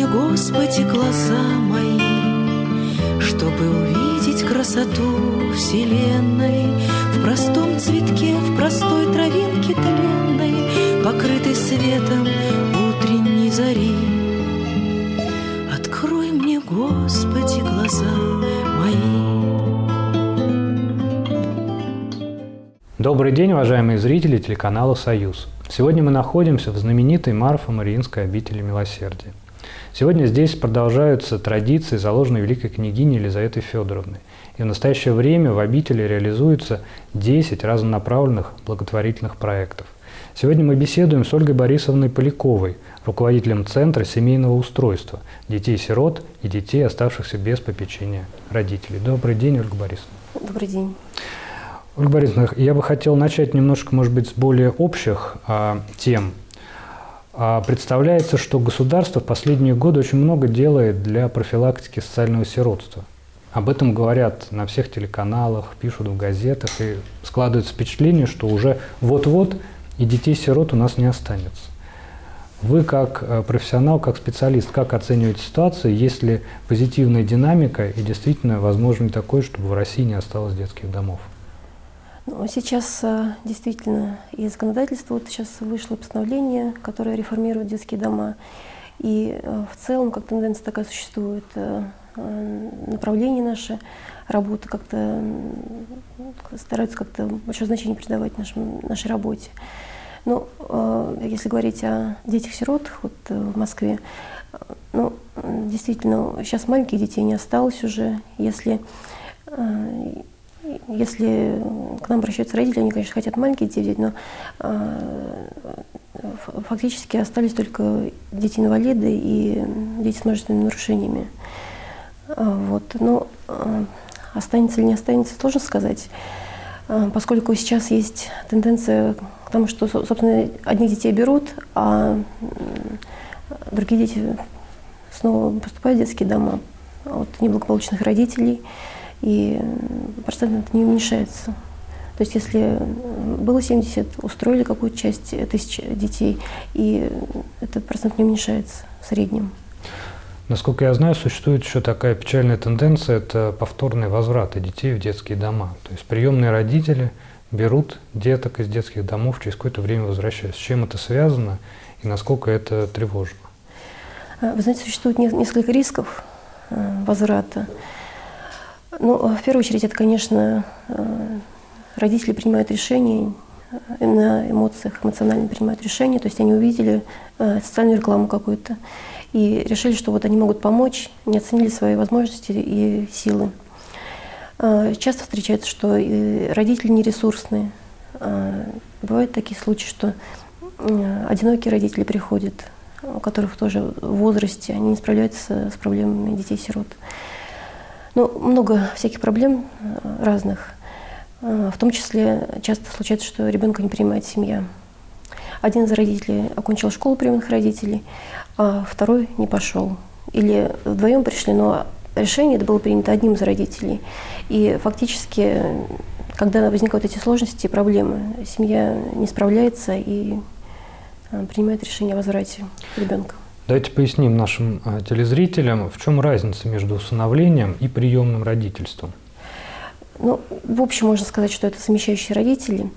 Господи, глаза мои, чтобы увидеть красоту вселенной в простом цветке, в простой травинке тленной, покрытой светом утренней зари. Открой мне, Господи, глаза мои. Добрый день, уважаемые зрители телеканала «Союз». Сегодня мы находимся в знаменитой Марфо-Мариинской обители милосердия. Сегодня здесь продолжаются традиции, заложенные великой княгиней Елизаветой Федоровной. И в настоящее время в обители реализуются 10 разнонаправленных благотворительных проектов. Сегодня мы беседуем с Ольгой Борисовной Поляковой, руководителем Центра семейного устройства детей-сирот и детей, оставшихся без попечения родителей. Добрый день, Ольга Борисовна. Добрый день. Ольга Борисовна, я бы хотел начать немножко, может быть, с более общих тем. Представляется, что государство в последние годы очень много делает для профилактики социального сиротства. Об этом говорят на всех телеканалах, пишут в газетах, и складывается впечатление, что уже вот-вот и детей-сирот у нас не останется. Вы как профессионал, как специалист, как оцениваете ситуацию, есть ли позитивная динамика и действительно возможно ли такое, чтобы в России не осталось детских домов? Сейчас действительно из законодательства сейчас вышло постановление, которое реформирует детские дома. И в целом, как тенденция такая существует, направление нашей работы как-то стараются как-то большое значение придавать нашей работе. Но если говорить о детях-сирот в Москве, действительно, сейчас маленьких детей не осталось уже. Если к нам обращаются родители, они, конечно, хотят маленьких детей взять, но фактически остались только дети-инвалиды и дети с множественными нарушениями. Но останется или не останется, сложно сказать, поскольку сейчас есть тенденция к тому, что, собственно, одних детей берут, а другие дети снова поступают в детские дома от неблагополучных родителей. И процент это не уменьшается. То есть если было 70, устроили какую-то часть тысяч детей, и этот процент не уменьшается в среднем. Насколько я знаю, существует еще такая печальная тенденция – это повторные возвраты детей в детские дома. То есть приемные родители берут деток из детских домов, через какое-то время возвращаются. С чем это связано и насколько это тревожно? Вы знаете, существует несколько рисков возврата. В первую очередь, это, конечно, родители принимают решения, на эмоциях, эмоционально принимают решения, то есть они увидели социальную рекламу какую-то и решили, что вот они могут помочь, не оценили свои возможности и силы. Часто встречается, что родители нересурсные. Бывают такие случаи, что одинокие родители приходят, у которых тоже в возрасте, они не справляются с проблемами детей-сирот. Много всяких проблем разных. В том числе часто случается, что ребенка не принимает семья. Один из родителей окончил школу приемных родителей, а второй не пошел. Или вдвоем пришли, но решение это было принято одним из родителей. И фактически, когда возникают эти сложности и проблемы, семья не справляется и принимает решение о возврате ребенка. Давайте поясним нашим телезрителям, в чем разница между усыновлением и приемным родительством. В общем, можно сказать, что это совмещающие родители.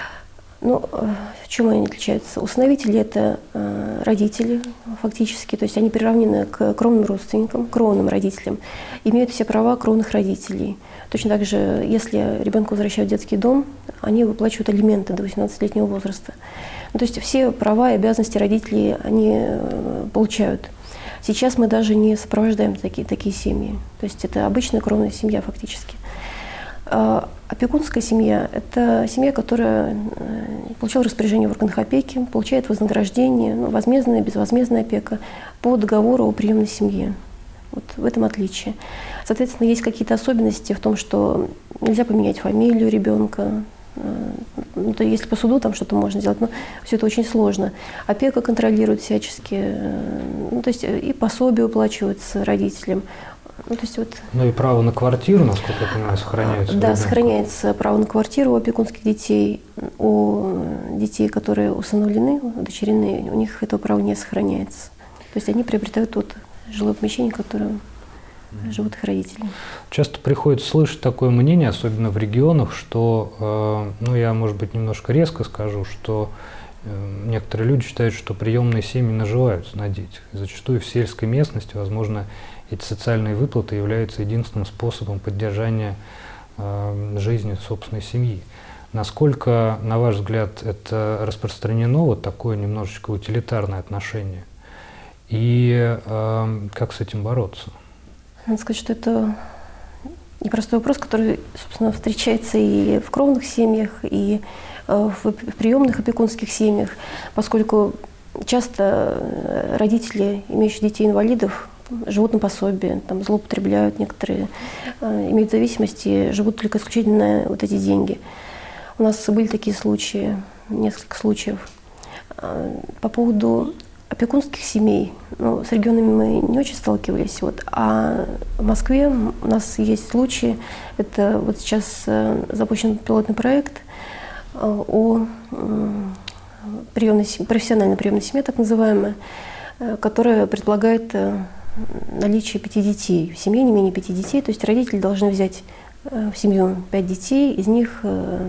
В чем они отличаются? Усыновители – это родители фактически, то есть они приравнены к кровным родственникам, кровным родителям, имеют все права кровных родителей. Точно так же, если ребенка возвращают в детский дом, они выплачивают алименты до 18-летнего возраста. То есть все права и обязанности родителей они получают. Сейчас мы даже не сопровождаем такие семьи. То есть это обычная кровная семья фактически. Опекунская семья – это семья, которая получила распоряжение в органах опеки, получает вознаграждение, возмездная, безвозмездная опека по договору о приемной семье. Вот в этом отличие. Соответственно, есть какие-то особенности в том, что нельзя поменять фамилию ребенка. Если по суду там что-то можно сделать, но все это очень сложно. Опека контролирует всячески, то есть и пособие уплачиваются родителям. И право на квартиру, насколько я понимаю, сохраняется. Да, сохраняется право на квартиру у опекунских детей. У детей, которые усыновлены, удочерены, у них этого права не сохраняется. То есть они приобретают тут жилое помещение, в котором живут их родители. Часто приходится слышать такое мнение, особенно в регионах, что, ну, я, может быть, немножко резко скажу, что некоторые люди считают, что приемные семьи наживаются на детях. Зачастую в сельской местности, возможно, эти социальные выплаты являются единственным способом поддержания жизни собственной семьи. Насколько, на ваш взгляд, это распространено, вот такое немножечко утилитарное отношение? И как с этим бороться? Надо сказать, что это непростой вопрос, который, собственно, встречается и в кровных семьях, и в приемных опекунских семьях, поскольку часто родители, имеющие детей-инвалидов, живут на пособие, там, злоупотребляют некоторые, имеют зависимости, живут только исключительно на вот эти деньги. У нас были такие случаи, несколько случаев. По поводу опекунских семей, ну, с регионами мы не очень сталкивались, вот, а в Москве у нас есть случаи, это вот сейчас запущен пилотный проект о профессиональной приемной семье, так называемая, которая предполагает наличие 5 детей. В семье не менее 5 детей, то есть родители должны взять в семью 5 детей, из них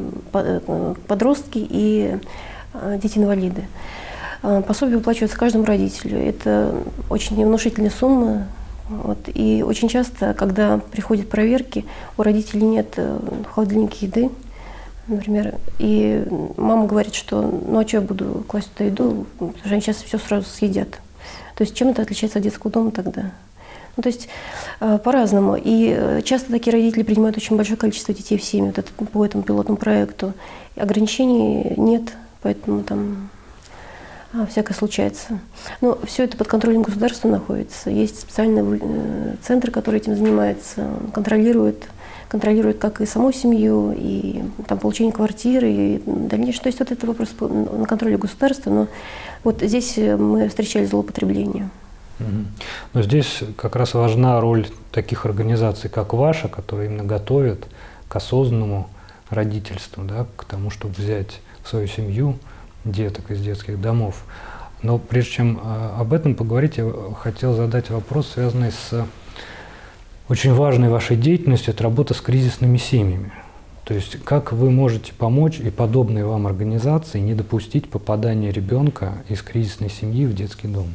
подростки и дети-инвалиды. Пособие выплачивается каждому родителю. Это очень внушительная сумма. Вот. И очень часто, когда приходят проверки, у родителей нет в холодильнике еды, например, и мама говорит, что ну а что я буду класть туда еду, потому что они сейчас все сразу съедят. То есть чем это отличается от детского дома тогда? Ну, то есть по-разному. И часто такие родители принимают очень большое количество детей в семью вот это, по этому пилотному проекту. И ограничений нет, поэтому там всякое случается. Но все это под контролем государства находится. Есть специальный центр, который этим занимается, контролирует как и саму семью, и там получение квартиры, и дальнейшее. То есть вот это вопрос на контроле государства, но вот здесь мы встречали злоупотребление. Но здесь как раз важна роль таких организаций, как ваша, которые именно готовят к осознанному родительству, да, к тому, чтобы взять в свою семью деток из детских домов. Но прежде чем об этом поговорить, я хотел задать вопрос, связанный с очень важной вашей деятельностью, это работа с кризисными семьями. То есть как вы можете помочь и подобные вам организации не допустить попадания ребенка из кризисной семьи в детский дом?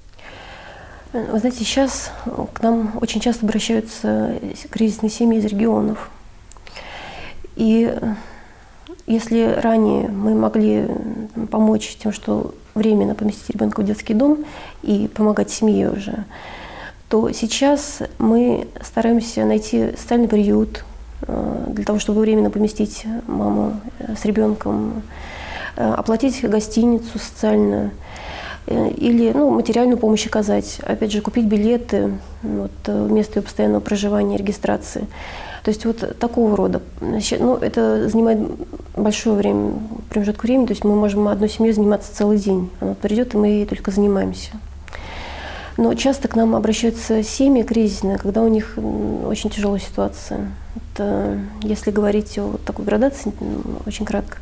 Вы знаете, сейчас к нам очень часто обращаются кризисные семьи из регионов. И если ранее мы могли помочь тем, что временно поместить ребенка в детский дом и помогать семье уже, то сейчас мы стараемся найти социальный приют для того, чтобы временно поместить маму с ребенком, оплатить гостиницу социальную или материальную помощь оказать, опять же, купить билеты в место ее постоянного проживания, регистрации. То есть вот такого рода. Это занимает большое время, промежуток времени, то есть мы можем одной семьей заниматься целый день. Она придет, и мы ей только занимаемся. Но часто к нам обращаются семьи кризисные, когда у них очень тяжелая ситуация. Это, если говорить о такой градации, очень кратко,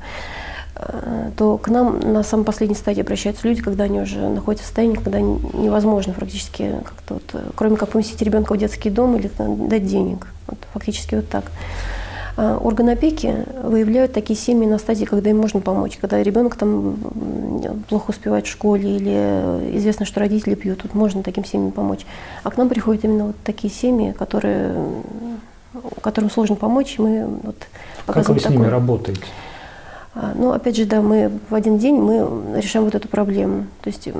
то к нам на самой последней стадии обращаются люди, когда они уже находятся в состоянии, когда невозможно практически как-то кроме как поместить ребенка в детский дом или дать денег. Фактически вот так. Органы опеки выявляют такие семьи на стадии, когда им можно помочь, когда ребенок там плохо успевает в школе или известно, что родители пьют, тут можно таким семьям помочь. А к нам приходят именно вот такие семьи, которым сложно помочь, и мы Как вы с ними работаете? Опять же, да, мы в один день мы решаем вот эту проблему. То есть,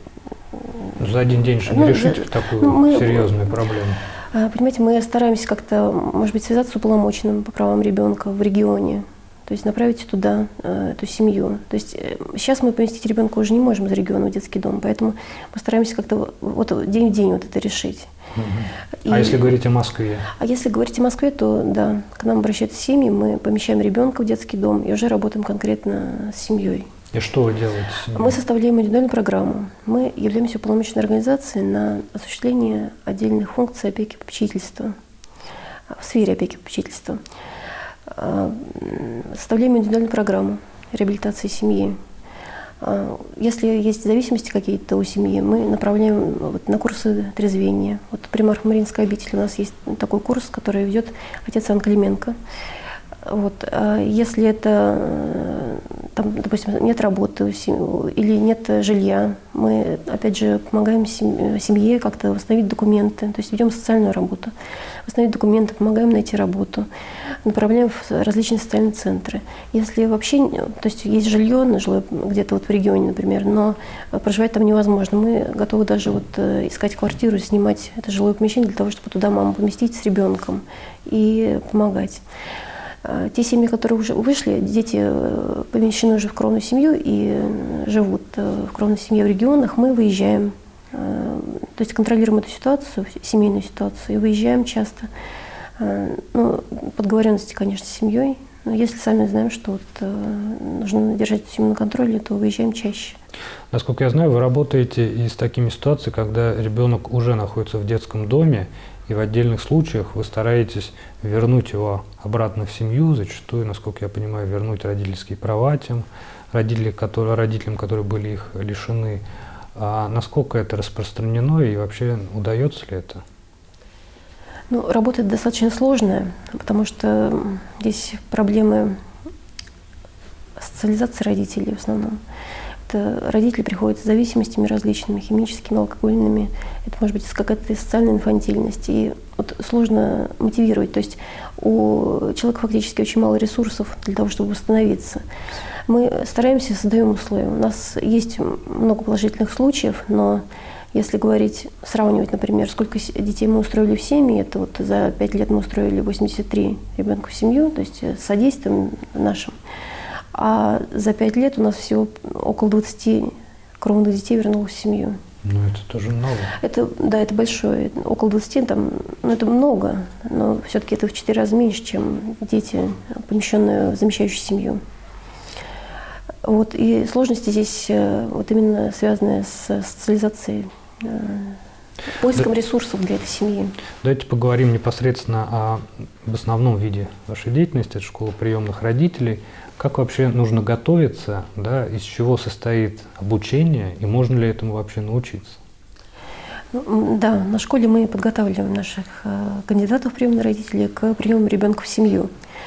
за один день же не решить такую серьезную проблему. Понимаете, мы стараемся как-то, может быть, связаться с уполномоченным по правам ребенка в регионе, то есть направить туда эту семью. То есть сейчас мы поместить ребенка уже не можем из региона в детский дом, поэтому мы стараемся как-то день в день это решить. А если говорить о Москве? А если говорить о Москве, то да, к нам обращаются семьи, мы помещаем ребенка в детский дом и уже работаем конкретно с семьей. И что вы делаете с семьей? Мы составляем индивидуальную программу. Мы являемся уполномоченной организацией на осуществление отдельных функций опеки и попечительства, в сфере опеки и попечительства. Составляем индивидуальную программу реабилитации семьи. Если есть зависимости какие-то у семьи, мы направляем вот на курсы трезвения. Вот при Марфо-Мариинской обители у нас есть такой курс, который ведет отец Иван Клименко. Вот. Если это, там, допустим, нет работы или нет жилья, мы, опять же, помогаем семье как-то восстановить документы, то есть ведем социальную работу, восстановить документы, помогаем найти работу, направляем в различные социальные центры. Если вообще, то есть есть жилье где-то вот в регионе, например, но проживать там невозможно, мы готовы даже вот искать квартиру, снимать это жилое помещение для того, чтобы туда маму поместить с ребенком и помогать. Те семьи, которые уже вышли, дети помещены уже в кровную семью и живут в кровной семье в регионах, мы выезжаем, то есть контролируем эту ситуацию, семейную ситуацию, и выезжаем часто. Ну, по договоренности, конечно, с семьей, но если сами знаем, что вот, нужно держать семью на контроле, то выезжаем чаще. Насколько я знаю, вы работаете и с такими ситуациями, когда ребенок уже находится в детском доме, и в отдельных случаях вы стараетесь вернуть его обратно в семью, зачастую, насколько я понимаю, вернуть родительские права тем родителям, которые были их лишены. А насколько это распространено и вообще удается ли это? Ну, работа достаточно сложная, потому что здесь проблемы социализации родителей в основном. Родители приходят с зависимостями различными, химическими, алкогольными. Это может быть какая-то социальная инфантильность. И вот сложно мотивировать. То есть у человека фактически очень мало ресурсов для того, чтобы восстановиться. Мы стараемся, создаем условия. У нас есть много положительных случаев, но если говорить, сравнивать, например, сколько детей мы устроили в семьи, это вот за 5 лет мы устроили 83 ребенка в семью, то есть с содействием нашим. А за 5 лет у нас всего около 20 кровных детей вернулось в семью. Ну, это тоже много. Да, это большое. Около 20, это много, но все-таки это в 4 раза меньше, чем дети, помещенные в замещающую семью. Вот, и сложности здесь вот именно связанные с социализацией, поиском ресурсов для этой семьи. Давайте поговорим непосредственно об основном виде вашей деятельности, это школа приемных родителей. Как вообще нужно готовиться, да, из чего состоит обучение и можно ли этому вообще научиться? Ну, да, на школе мы подготавливаем наших кандидатов в приемные родители к приему ребенка в семью.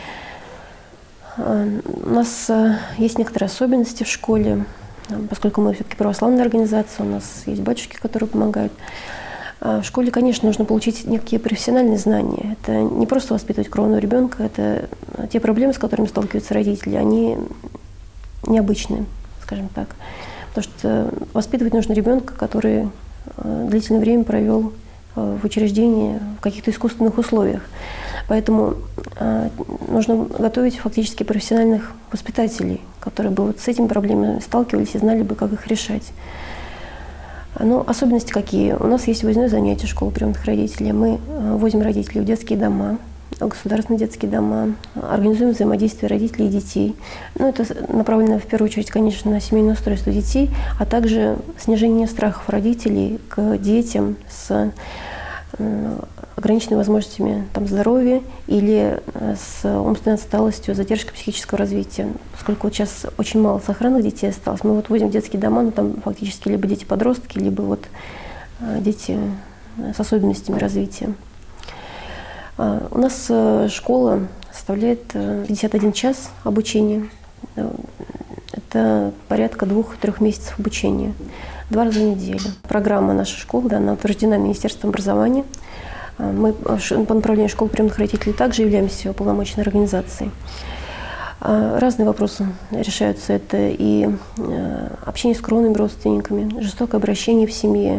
У нас есть некоторые особенности в школе, поскольку мы все-таки православная организация, у нас есть батюшки, которые помогают. В школе, конечно, нужно получить некие профессиональные знания. Это не просто воспитывать кровного ребенка, это те проблемы, с которыми сталкиваются родители, они необычные, скажем так. Потому что воспитывать нужно ребенка, который длительное время провел в учреждении в каких-то искусственных условиях. Поэтому нужно готовить фактически профессиональных воспитателей, которые бы вот с этими проблемами сталкивались и знали бы, как их решать. Ну, особенности какие? У нас есть выездное занятие школы приемных родителей. Мы возим родителей в детские дома, в государственные детские дома, организуем взаимодействие родителей и детей. Ну, это направлено в первую очередь, конечно, на семейное устройство детей, а также снижение страхов родителей к детям с ограниченными возможностями здоровья или с умственной отсталостью, задержкой психического развития. Поскольку вот сейчас очень мало сохранных детей осталось, мы вот возим в детские дома, но там фактически либо дети-подростки, либо вот дети с особенностями развития. У нас школа составляет 51 час обучения. Это порядка 2-3 месяцев обучения, 2 раза в неделю. Программа нашей школы, да, она утверждена Министерством образования. Мы по направлению школы приемных родителей также являемся уполномоченной организацией. Разные вопросы решаются. Это и общение с кровными родственниками, жестокое обращение в семье,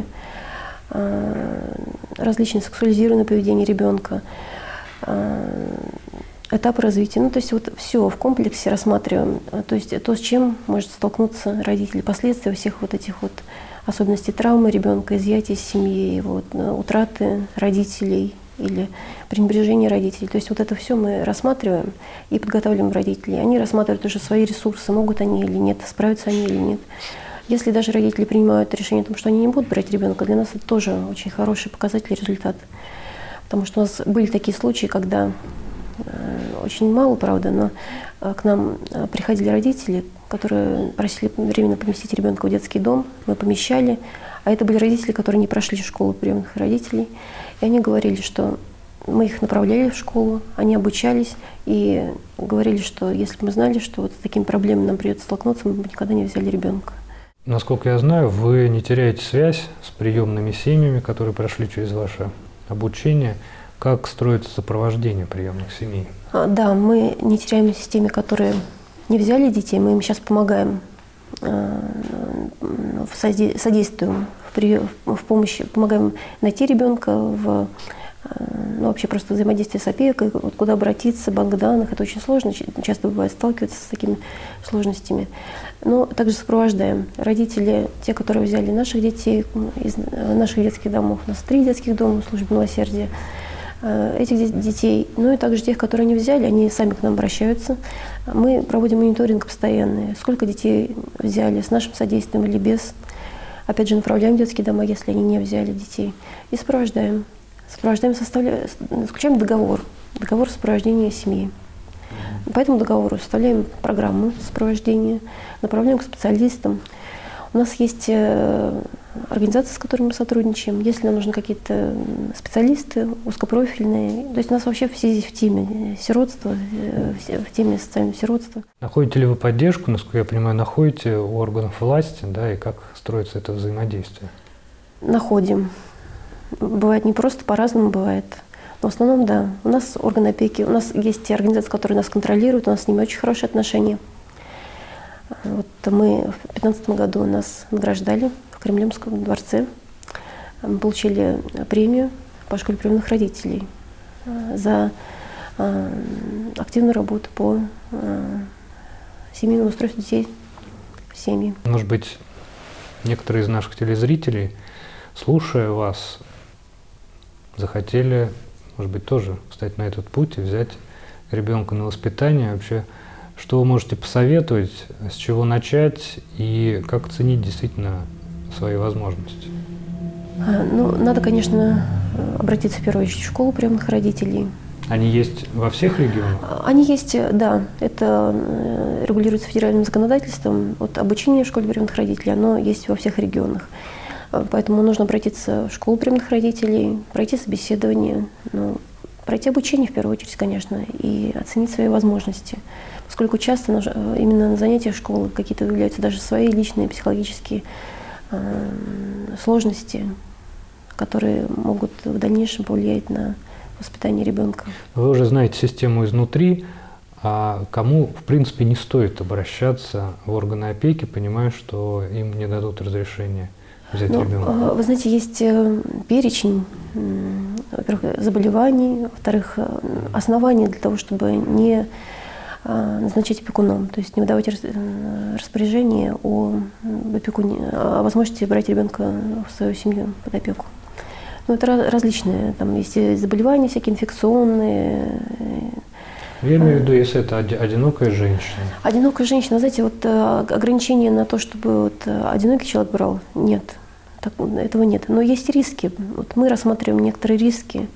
различные сексуализированные поведения ребенка, этапы развития. Ну, то есть вот все в комплексе рассматриваем. То есть то, с чем может столкнуться родители, последствия всех вот этих вот особенностей травмы ребенка, изъятия из семьи, вот, утраты родителей или пренебрежение родителей. То есть вот это все мы рассматриваем и подготавливаем родителей. Они рассматривают уже свои ресурсы, могут они или нет, справятся они или нет. Если даже родители принимают решение о том, что они не будут брать ребенка, для нас это тоже очень хороший показатель, результат. Потому что у нас были такие случаи, когда очень мало, правда, но к нам приходили родители, которые просили временно поместить ребенка в детский дом. Мы помещали. А это были родители, которые не прошли школу приемных родителей. И они говорили, что мы их направляли в школу, они обучались и говорили, что если бы мы знали, что вот с такими проблемами нам придется столкнуться, мы бы никогда не взяли ребенка. Насколько я знаю, вы не теряете связь с приемными семьями, которые прошли через ваше обучение. Как строится сопровождение приемных семей? Да, мы не теряемся с теми, которые не взяли детей, мы им сейчас помогаем, содействуем в помощи, помогаем найти ребенка, вообще просто взаимодействие с опекой, вот куда обратиться, банк данных, это очень сложно, часто бывает сталкиваться с такими сложностями. Но также сопровождаем. Родители, те, которые взяли наших детей из наших детских домов, у нас 3 детских дома в службе милосердия, этих детей, ну и также тех, которые не взяли, они сами к нам обращаются. Мы проводим мониторинг постоянный, сколько детей взяли с нашим содействием или без. Опять же, направляем в детские дома, если они не взяли детей, и сопровождаем. Заключаем договор сопровождения семьи. По этому договору составляем программу сопровождения, направляем к специалистам. У нас есть организации, с которыми мы сотрудничаем. Если нам нужны какие-то специалисты узкопрофильные, то есть у нас вообще все здесь в теме сиротства, в теме социального сиротства. Находите ли вы поддержку, насколько я понимаю, находите у органов власти, да, и как строится это взаимодействие? Находим. Бывает не просто, по-разному бывает. Но в основном, да. У нас органы опеки, у нас есть те организации, которые нас контролируют, у нас с ними очень хорошие отношения. Вот мы в 2015 году нас награждали в Кремлевском дворце. Мы получили премию по школе приемных родителей за активную работу по семейному устройству детей в семьи. Может быть, некоторые из наших телезрителей, слушая вас, захотели, может быть, тоже встать на этот путь и взять ребенка на воспитание. Вообще, что вы можете посоветовать, с чего начать и как оценить действительно свои возможности? Ну, надо, конечно, обратиться в первую очередь в школу приемных родителей. Они есть во всех регионах? Они есть, да. Это регулируется федеральным законодательством. Вот обучение в школе приемных родителей, оно есть во всех регионах. Поэтому нужно обратиться в школу приемных родителей, пройти собеседование, пройти обучение в первую очередь, конечно, и оценить свои возможности. Поскольку часто именно на занятиях школы какие-то выявляются даже свои личные психологические сложности, которые могут в дальнейшем повлиять на воспитание ребенка. Вы уже знаете систему изнутри, а кому, в принципе, не стоит обращаться в органы опеки, понимая, что им не дадут разрешения взять ребенка? Вы знаете, есть перечень, во-первых, заболеваний, во-вторых, оснований для того, чтобы не назначать опекуном, то есть не выдавать распоряжение о возможности брать ребенка в свою семью под опеку. Ну, это различные, там есть заболевания всякие инфекционные. Я имею в виду, если это одинокая женщина. Одинокая женщина, знаете, вот ограничения на то, чтобы вот одинокий человек брал, нет, этого нет. Но есть риски. Вот мы рассматриваем некоторые риски.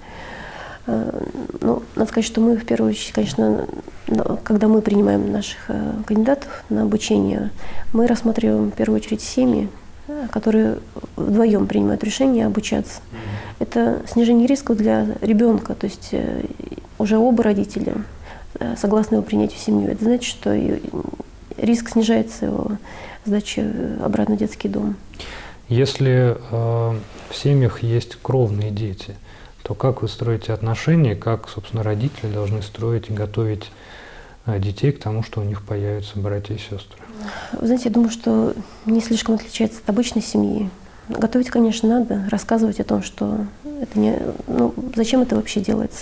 Ну, надо сказать, что мы в первую очередь, конечно, когда мы принимаем наших кандидатов на обучение, мы рассматриваем в первую очередь семьи, которые вдвоем принимают решение обучаться. Это снижение рисков для ребенка, то есть уже оба родителя согласны его принять в семью. Это значит, что риск снижается его сдачи обратно в детский дом. Если в семьях есть кровные дети, то как вы строите отношения, как, собственно, родители должны строить и готовить детей к тому, что у них появятся братья и сестры? Вы знаете, я думаю, что не слишком отличается от обычной семьи. Готовить, конечно, надо, рассказывать о том, что это не, зачем это вообще делается.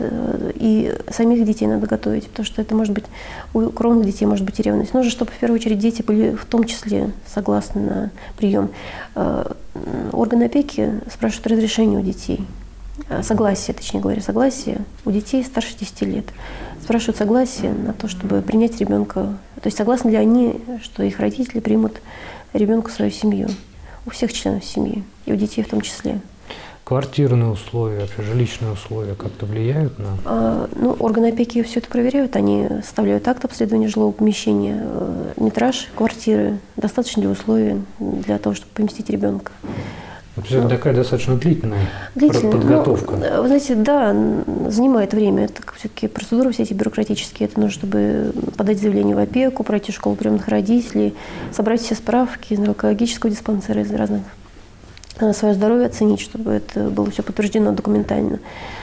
И самих детей надо готовить, потому что это может быть, у кровных детей может быть и ревность. Нужно, чтобы в первую очередь дети были в том числе согласны на прием. Органы опеки спрашивают разрешение у детей. Согласие, точнее говоря, согласие у детей старше 10 лет. Спрашивают согласие на то, чтобы принять ребенка. То есть согласны ли они, что их родители примут ребенка в свою семью? У всех членов семьи, и у детей в том числе. квартирные условия, вообще жилищные условия как-то влияют на… Ну, органы опеки все это проверяют. Они составляют акт обследования жилого помещения, метраж квартиры, достаточно ли условий для того, чтобы поместить ребенка. Это такая достаточно длительная подготовка. Ну, вы знаете, да, занимает время. Это все-таки процедуры все эти бюрократические. Это нужно, чтобы подать заявление в опеку, пройти школу приемных родителей, собрать все справки из наркологического диспансера, из разных, свое здоровье оценить, чтобы это было все подтверждено документально.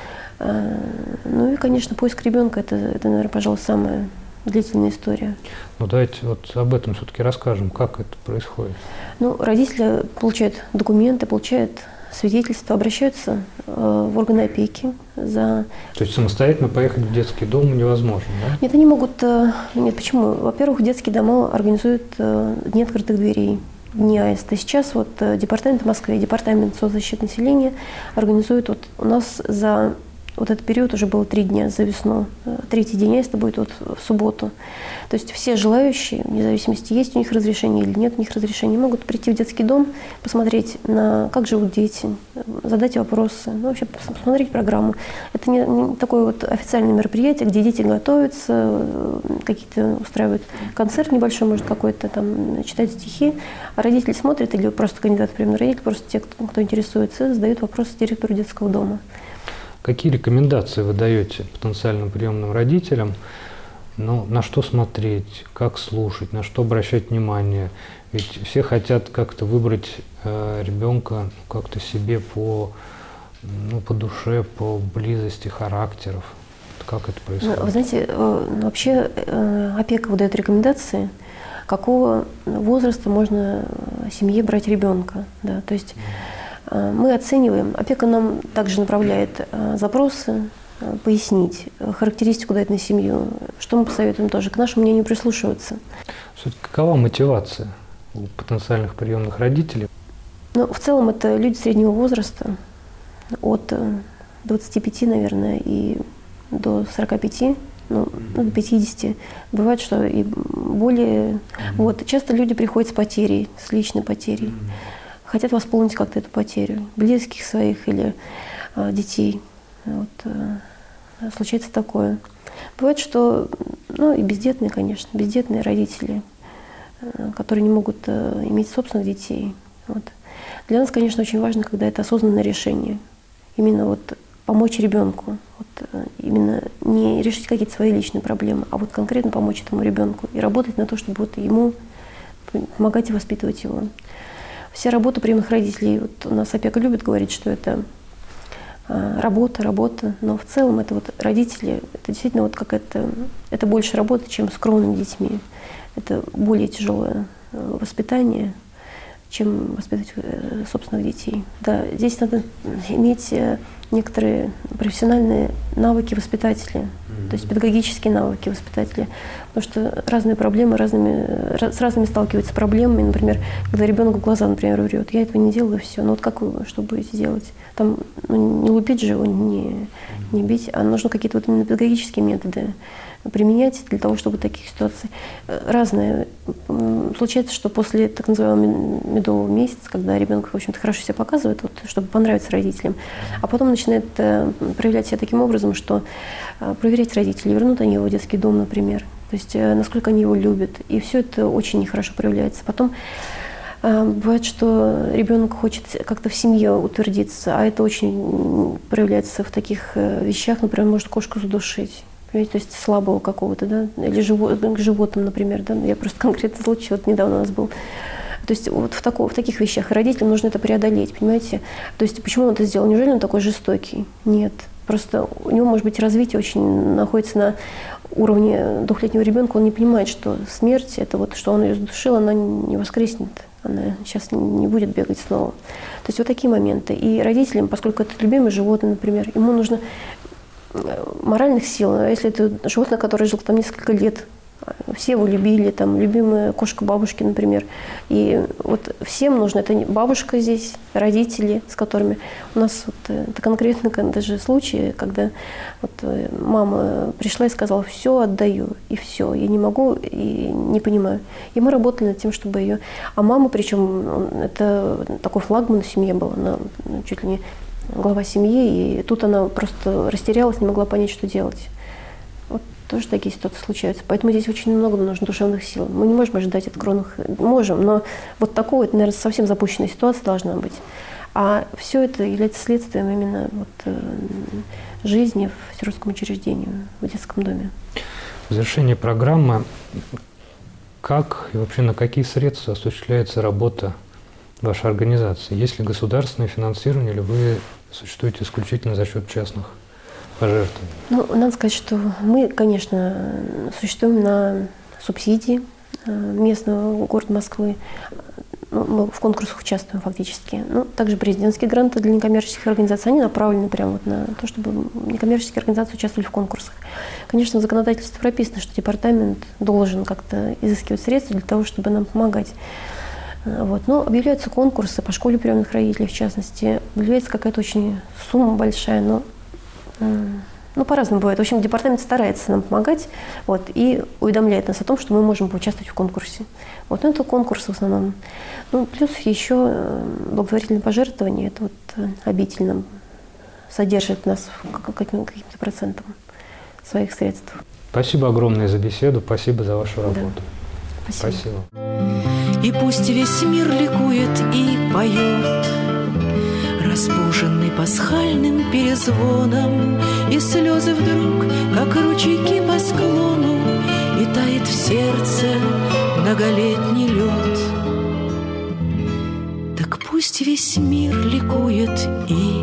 Ну и, конечно, поиск ребенка – это, наверное, пожалуй, самая длительная история. Ну, давайте вот об этом все-таки расскажем, как это происходит. Ну, родители получают документы, получают свидетельства, обращаются в органы опеки за… То есть самостоятельно поехать в детский дом невозможно, да? Нет, они могут… Нет, почему? Во-первых, детские дома организуют дни открытых дверей, дни аиста. Сейчас вот департамент в Москве, департамент соцзащиты населения организует вот у нас за… Вот этот период уже было 3 дня за весну. 3-й день аиста будет вот в субботу. То есть все желающие, вне зависимости, есть у них разрешение или нет у них разрешения, могут прийти в детский дом, посмотреть, как живут дети, задать вопросы, ну, вообще посмотреть программу. Это не такое вот официальное мероприятие, где дети готовятся, какие-то устраивают концерт небольшой, может, какой-то там, читать стихи, а родители смотрят, или просто кандидаты в приемный родитель, просто те, кто интересуется, задают вопросы директору детского дома. Какие рекомендации вы даете потенциальным приемным родителям? Ну, на что смотреть, как слушать, на что обращать внимание? Ведь все хотят как-то выбрать ребенка как-то себе по душе, по близости характеров. Как это происходит? Вы знаете, вообще опека выдает рекомендации, какого возраста можно семье брать ребенка. Да? То есть мы оцениваем, опека нам также направляет запросы, пояснить характеристику дать на семью, что мы посоветуем тоже, к нашему мнению прислушиваться. Какова мотивация у потенциальных приемных родителей? Ну, в целом это люди среднего возраста, от 25, наверное, и до 45, до 50. Бывает, что и более. Вот. Часто люди приходят с потерей, с личной потерей. Хотят восполнить как-то эту потерю, близких своих или детей. Вот, случается такое. Бывает, что, и бездетные, конечно, бездетные родители, которые не могут иметь собственных детей. Вот. Для нас, конечно, очень важно, когда это осознанное решение. Именно вот помочь ребенку. Вот, именно не решить какие-то свои личные проблемы, а вот конкретно помочь этому ребенку и работать на то, чтобы вот ему помогать и воспитывать его. Вся работа приемных родителей, вот у нас опека любит говорить, что это работа, но в целом это вот родители, это действительно вот какая-то, это больше работа, чем с кровными детьми. Это более тяжелое воспитание, чем воспитывать собственных детей. Да, здесь надо иметь некоторые профессиональные навыки воспитателя, то есть педагогические навыки воспитателя, потому что разные проблемы с разными сталкиваются проблемами. Например, когда ребенок в глаза, например, врет, я этого не делаю, все. Но вот как вы, что будете делать? Там не лупить же его, не бить, а нужно какие-то вот именно педагогические методы применять для того, чтобы таких ситуаций разные. Случается, что после так называемого медового месяца, когда ребенок, в общем-то, хорошо себя показывает, вот, чтобы понравиться родителям, а потом начинает проявлять себя таким образом, что проверять родителей, вернут они его в детский дом, например, то есть насколько они его любят, и все это очень нехорошо проявляется. Потом бывает, что ребенок хочет как-то в семье утвердиться, а это очень проявляется в таких вещах, например, может кошку задушить. То есть слабого какого-то, да, или к животным, например, да, я просто конкретный случай, вот недавно у нас был. То есть вот в таких вещах родителям нужно это преодолеть, понимаете? То есть почему он это сделал? Неужели он такой жестокий? Нет. Просто у него, может быть, развитие очень находится на уровне двухлетнего ребенка, он не понимает, что смерть, это вот, что он ее задушил, она не воскреснет, она сейчас не будет бегать снова. То есть вот такие моменты. И родителям, поскольку это любимое животное, например, ему нужно моральных сил. А если это животное, которое жило там несколько лет, все его любили, там, любимая кошка бабушки, например. И вот всем нужно, это бабушка здесь, родители, с которыми у нас вот, это конкретно даже случаи, когда вот мама пришла и сказала, все отдаю, и все, я не могу и не понимаю. И мы работали над тем, чтобы ее… А мама, причем, это такой флагман в семье был, она чуть ли не глава семьи, и тут она просто растерялась, не могла понять, что делать. Вот тоже такие ситуации случаются. Поэтому здесь очень много нужно душевных сил. Мы не можем ожидать от кровных, можем, но вот такого, это, наверное, совсем запущенная ситуация должна быть. А все это является следствием именно вот, жизни в сиротском учреждении, в детском доме. В завершении программы, как и вообще на какие средства осуществляется работа вашей организации? Есть ли государственное финансирование, или вы существуете исключительно за счет частных пожертвований? Ну, надо сказать, что мы, конечно, существуем на субсидии местного города Москвы. Мы в конкурсах участвуем фактически. Ну, также президентские гранты для некоммерческих организаций, они направлены прямо вот на то, чтобы некоммерческие организации участвовали в конкурсах. Конечно, в законодательстве прописано, что департамент должен как-то изыскивать средства для того, чтобы нам помогать. Вот. Но объявляются конкурсы по школе приемных родителей, в частности. Объявляется какая-то очень сумма большая, но по-разному бывает. В общем, департамент старается нам помогать, вот, и уведомляет нас о том, что мы можем поучаствовать в конкурсе. Вот, это конкурс в основном. Ну, плюс еще благотворительные пожертвования, это вот обитель нам содержит нас каким-то процентом своих средств. Спасибо огромное за беседу, спасибо за вашу работу. Да. Спасибо. И пусть весь мир ликует и поет, разбуженный пасхальным перезвоном, и слезы вдруг, как ручейки по склону, и тает в сердце многолетний лед. Так пусть весь мир ликует и